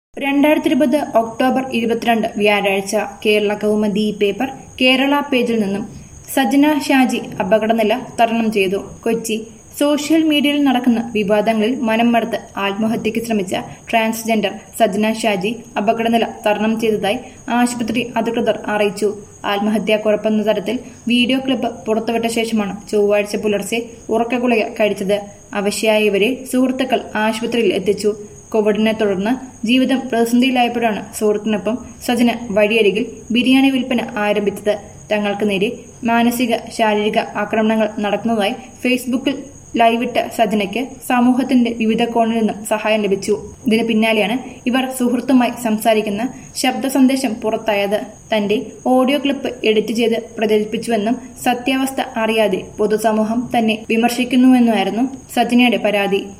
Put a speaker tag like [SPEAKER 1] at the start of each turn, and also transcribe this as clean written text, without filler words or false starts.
[SPEAKER 1] 2020 October 22 വ്യാഴാഴ്ച Kerala Kaumudi paper Kerala പേജിൽ നിന്നും സജന ഷാജി അപകടനില തരണം ചെയ്തു. കൊച്ചി സോഷ്യൽ മീഡിയയിൽ നടക്കുന്ന വിവാദങ്ങളിൽ മനം മടുത്ത് ആത്മഹത്യയ്ക്ക് ശ്രമിച്ച ട്രാൻസ്ജെൻഡർ സജന ഷാജി അപകടനില തരണം ചെയ്തതായി ആശുപത്രി അധികൃതർ അറിയിച്ചു. ആത്മഹത്യാക്കുഴപ്പെന്ന തരത്തിൽ വീഡിയോ ക്ലിപ്പ് പുറത്തുവിട്ട ശേഷമാണ് ചൊവ്വാഴ്ച പുലർച്ചെ ഉറക്കഗുളിക കഴിച്ചത്. അവശയായ ഇവരെ സുഹൃത്തുക്കൾ ആശുപത്രിയിൽ എത്തിച്ചു. കോവിഡിനെ തുടർന്ന് ജീവിതം പ്രതിസന്ധിയിലായപ്പോഴാണ് സുഹൃത്തിനൊപ്പം സജന വഴിയരികിൽ ബിരിയാണി വിൽപ്പന ആരംഭിച്ചത്. തങ്ങൾക്ക് നേരെ മാനസിക ശാരീരിക ആക്രമണങ്ങൾ നടക്കുന്നതായി ഫേസ്ബുക്കിൽ ലൈവിട്ട സജനയ്ക്ക് സമൂഹത്തിന്റെ വിവിധ കോണിൽ നിന്നും സഹായം ലഭിച്ചു. ഇതിന് പിന്നാലെയാണ് ഇവർ സുഹൃത്തുമായി സംസാരിക്കുന്ന ശബ്ദ സന്ദേശം പുറത്തായത്. തന്റെ ഓഡിയോ ക്ലിപ്പ് എഡിറ്റ് ചെയ്ത് പ്രചരിപ്പിച്ചുവെന്നും സത്യാവസ്ഥ അറിയാതെ പൊതുസമൂഹം തന്നെ വിമർശിക്കുന്നുവെന്നുമായിരുന്നു സജനയുടെ പരാതി.